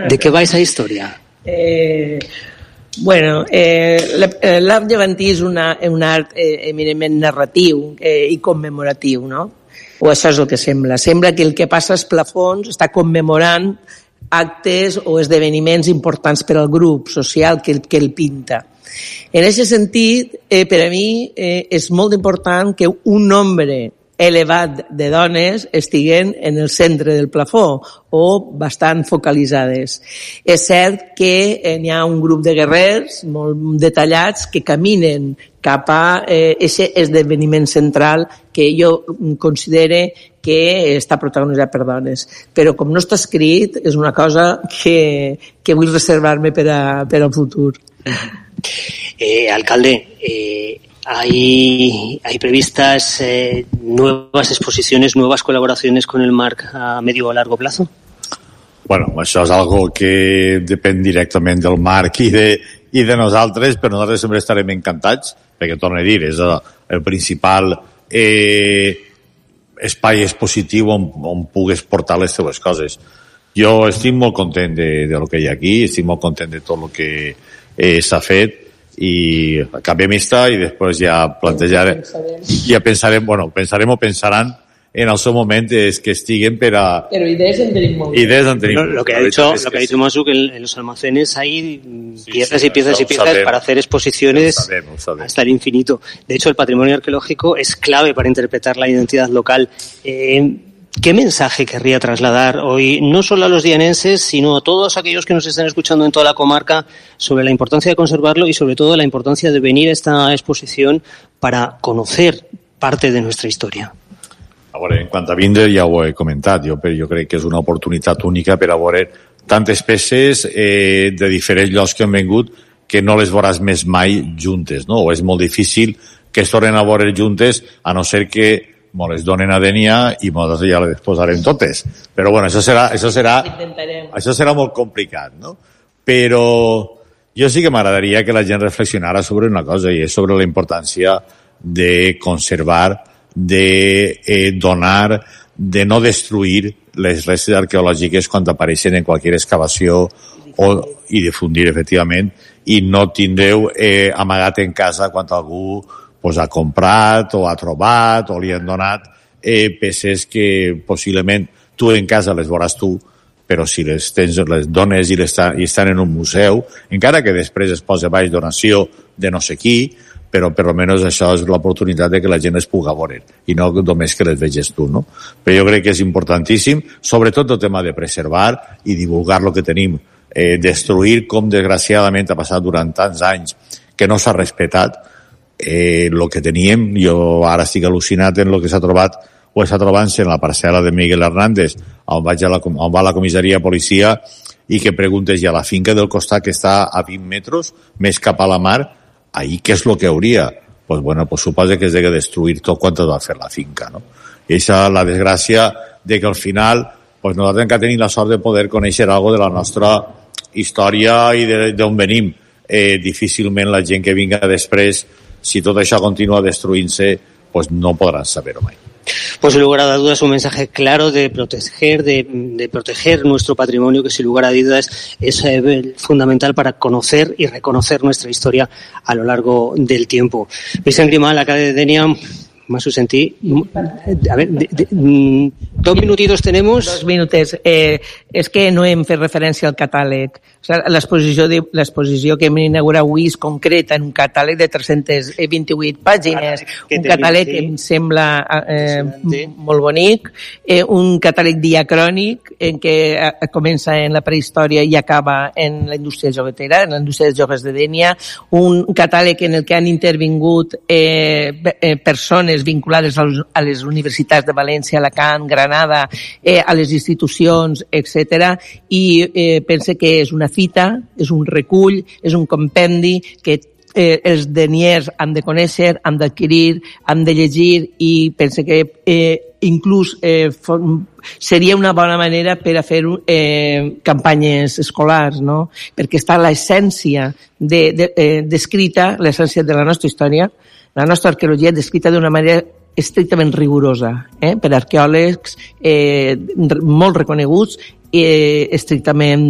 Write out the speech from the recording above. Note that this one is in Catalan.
¿De qué va esa historia? L'art llevantí és un art eminentment narratiu i commemoratiu, no? O això és el que sembla. Sembla que el que passa als plafons està commemorant actes o esdeveniments importants per al grup social que el pinta. En aquest sentit, per a mi és molt important que un nombre elevat de dones estiguen en el centre del plafó o bastant focalitzades. És cert que hi ha un grup de guerrers molt detallats que caminen cap a aquest esdeveniment central que jo considere que està protagonitzat per dones. Però com no està escrit, és una cosa que vull reservar-me per al futur. Alcalde, ¿hay previstas nuevas exposiciones, nuevas colaboraciones con el MARC a medio o largo plazo? Bueno, això és algo que depèn directament del MARC i de nosaltres, però nosaltres sempre estarem encantats, perquè torno a dir, és el principal espai expositiu on pugues portar les teves coses. Jo estic molt content de lo que hi ha aquí, estic molt content de tot el que s'ha fet, i acabem i després ja plantejarem, ja pensarem o pensaran en el seu moment es que estiguen Pero ideas en tenim molt. Lo que ha dicho Masu, que en los almacenes hay piezas y piezas y piezas para hacer exposiciones hasta el infinito. De hecho, el patrimonio arqueológico es clave para interpretar la identidad local. ¿Qué mensaje querría trasladar hoy, no solo a los dianenses, sino a todos aquellos que nos están escuchando en toda la comarca, sobre la importancia de conservarlo y sobre todo la importancia de venir a esta exposición para conocer parte de nuestra historia? A veure, en quant a vindre ja ho he comentat, jo crec que és una oportunitat única per a veure tantes peces de diferents llocs que han vingut que no les veuràs més mai juntes, no? O és molt difícil que es tornen a veure juntes, a no ser que me les donen a Denia i nosaltres ja les posarem totes. Però bueno, això serà molt complicat, no? Però jo sí que m'agradaria que la gent reflexionara sobre una cosa, i és sobre la importància de conservar, de donar, de no destruir les restes arqueològiques quan apareixen en qualsevol excavació i difundir, efectivament, i no tindreu amagat en casa quan algú ha comprat o ha trobat o li han donat peces que possiblement tu en casa les veuràs tu, però si les dones i estan en un museu, encara que després es posa baix donació de no sé qui, però per almenys això és l'oportunitat de que la gent es pugui veure i no només que les veges tu, no? Però jo crec que és importantíssim, sobretot el tema de preservar i divulgar el que tenim, destruir com desgraciadament ha passat durant tants anys que no s'ha respectat el que teníem. Jo ara estic al·lucinat en el que s'ha trobat o està trobant-se en la parcel·la de Miguel Hernández, on va la comissaria de policia, i que preguntes ja la finca del costat que està a 20 metres més cap a la mar, ahir què és el que hauria? Pues suposa que es de destruir tot quan va fer la finca, no? I això és la desgràcia de que al final nosaltres hem de tenir la sort de poder conèixer alguna de la nostra història i d'on venim. Difícilment la gent que vinga després, si tot això continua destruint-se, no podran saber-ho mai. Pues sin lugar a dudas un mensaje claro de proteger nuestro patrimonio, que sin lugar a dudas es fundamental para conocer y reconocer nuestra historia a lo largo del tiempo. Vicent Grimal, acá de Denia, Masu Sentí. A ver, 2 minutitos tenemos. 2 minuts. És que no hem fet referència al catàleg. O sigui, l'exposició que hem inaugurat avui és concreta en un catàleg de 328 pàgines. Un catàleg que em sembla molt bonic. Un catàleg diacrònic en què comença en la prehistòria i acaba en la indústria joguetera, en la indústria dels jocs de Dénia. Un catàleg en el que han intervingut persones vinculades a les universitats de València, Alacant, Granada, a les institucions, etc. I pense que és una fita, és un recull, és un compendi que els deniers han de conèixer, han d'adquirir, han de llegir, i pense que inclús seria una bona manera per a fer campanyes escolars, no? Perquè està l'essència descrita, l'essència de la nostra història, la nostra arqueologia descrita d'una manera estrictament rigorosa, per arqueòlegs molt reconeguts, estrictament